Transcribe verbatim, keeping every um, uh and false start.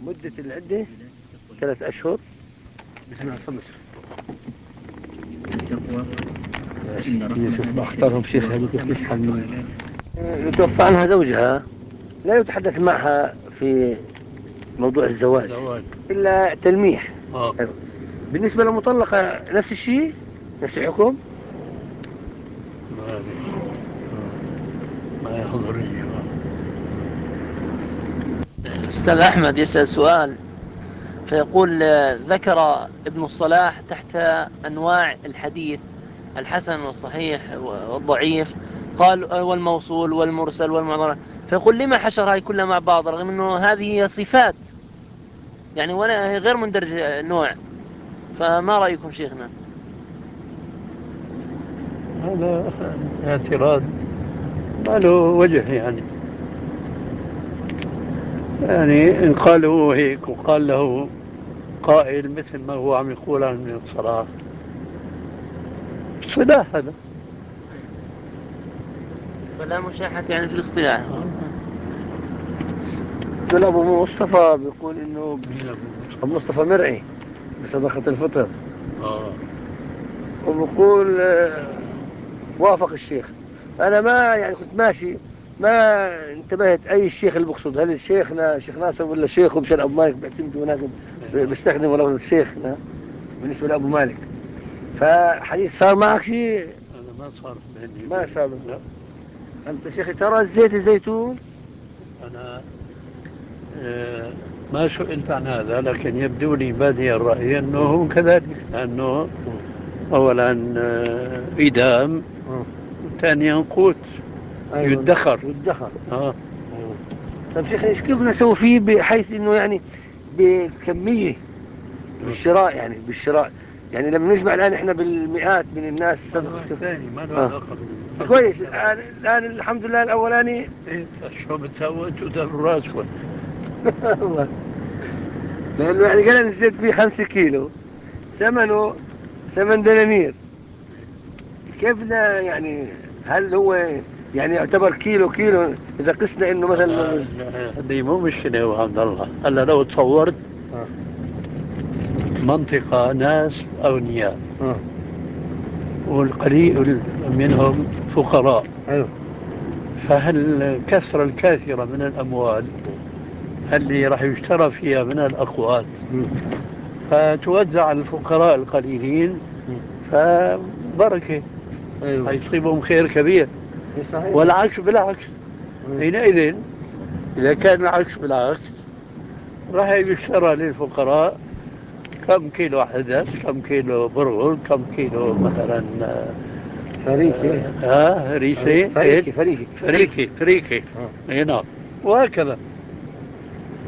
مدة العدة ثلاث أشهر. يوسف أخطرهم شيخ هذه كيف تسحب. يتوفى عنها زوجها، لا يتحدث معها في موضوع الزواج إلا تلميح. آه. بالنسبة للمطلقة نفس الشيء، نفس الحكم. ما ما يحضرني. أستاذ أحمد يسأل سؤال فيقول: ذكر ابن الصلاح تحت أنواع الحديث الحسن والصحيح والضعيف، قال والموصول والمرسل والمعضل، فيقول: لما حشر هاي كلها مع بعض رغم أنه هذه صفات يعني ولا غير مندرج نوع؟ فما رأيكم شيخنا؟ هذا اعتراض ما له وجه. يعني يعني إن قالوا هيك وقال له قائل مثل ما هو عم يقول عن ابن الصلاح، صلاح هذا فلا مشاحة يعني في الاصطلاح. دول أبو مصطفى بيقول إنه أبو مصطفى مرعي بصدقة الفطر. آه. وبقول وافق الشيخ. أنا ما يعني كنت ماشي ما انتبهت أي الشيخ اللي بقصد، هل الشيخنا شيخ ناصر ولا شيخ ومشان أبو مالك بيعتمد هناك بيستخدم ولا الشيخنا بالنسبة لأبو مالك. فحديث صار معك شيء؟ أنا ما صار بيني ما صار. لا. أنت شيخي ترى الزيت الزيتون؟ أنا آه ما سئلت عن هذا، لكن يبدو لي بادي الرأي أنه هو كذلك، لأنه أولا آه إدام، ثانيا قوت. أيوة. يدخر يدخر. آه. طيب شيخ ايش كيف نسوي فيه بحيث انه يعني بكمية بالشراء، يعني بالشراء يعني لما نجمع الان احنا بالمئات من الناس ثاني ما له علاقة. كويس. الان الان الحمد لله الاولاني ايه شو بتسوي انتوا داروا راسكم. والله لانه يعني قال الزيت فيه خمسة كيلو ثمنه ثمن دنانير. كيف لا يعني هل هو يعني يعتبر كيلو كيلو إذا قسنا إنه مثلا؟ هذه مو مشكلة يا عبد الله. هلا لو تصورت آه. منطقة ناس أغنياء آه. والقليل منهم فقراء. أيوه. فهل الكثرة الكاثرة من الأموال اللي راح يشترى فيها من الأقوات فتوزع على الفقراء القليلين فبركة. أيوه. هيصيبهم خير كبير. صحيح. والعكس بالعكس. حينئذ إذا كان العكس بالعكس راح يشترى للفقراء كم كيلو عدس، كم كيلو برغل، كم كيلو مثلا فريكة. ها آه ريسة. فريكة فريكة فريكة فريكة. اي نعم. وهكذا.